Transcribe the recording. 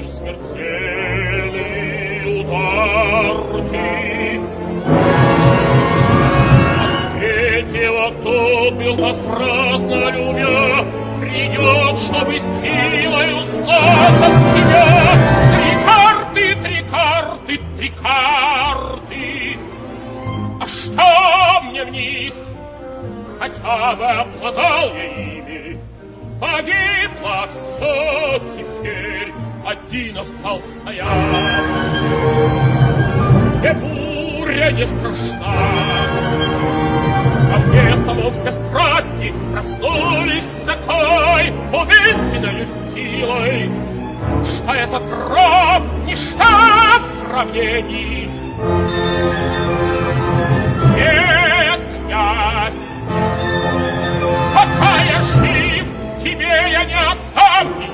лишь смертельный удар ты. Третьего тот был напрасно любя, придет, чтобы силою слаться в тебя. Три карты, три карты, три карты. А что мне в них? Хотя бы обладал я ими. Погибло все теперь, один остался я. И буря не страшна. Во мне само все страсти проснулись с такой убийственной силой, что этот роб ничто в сравнении. Нет, князь, пока я жив, тебе я не отдам